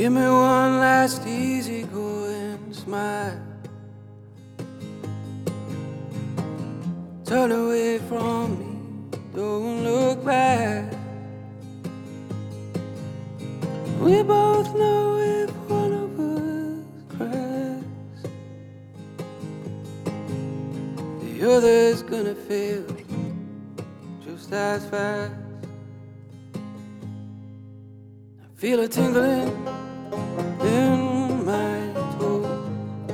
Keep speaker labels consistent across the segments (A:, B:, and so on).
A: Give me one last easygoing smile. Turn away from me, don't look back. We both know if one of us cracks, the other's gonna fail just as fast. I feel a tingling in my toes.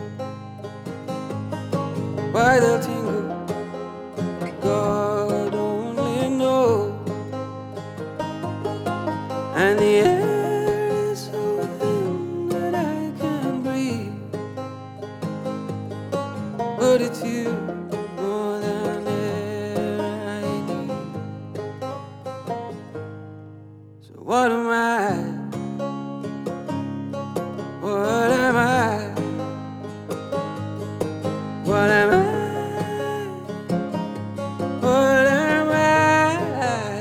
A: Why they'll tingle, God only knows. And the air is so thin that I can't breathe, but it's you more than air I need. So what am I? What am I? What am I? What am I?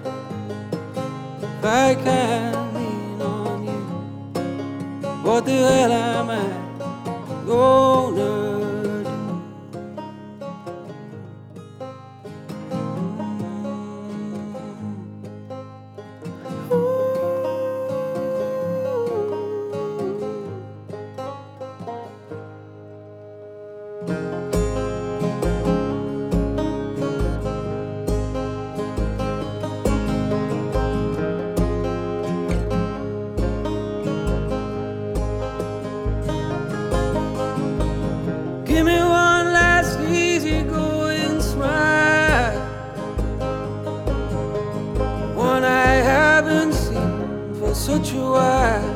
A: If I can't lean on you, what the hell am I gonna do? Give me one last easygoing smile, one I haven't seen for such a while.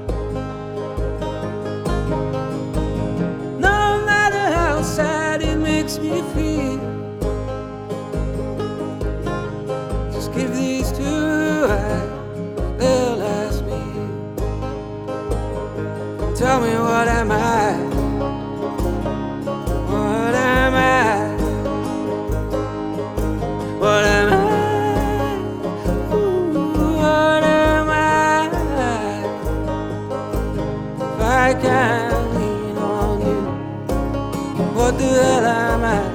A: No matter how sad it makes me feel, just give these two eyes, they'll last me. Tell me, what am I? What am I? What am I? Ooh, what am I? If I can't lean on you, what the hell am I?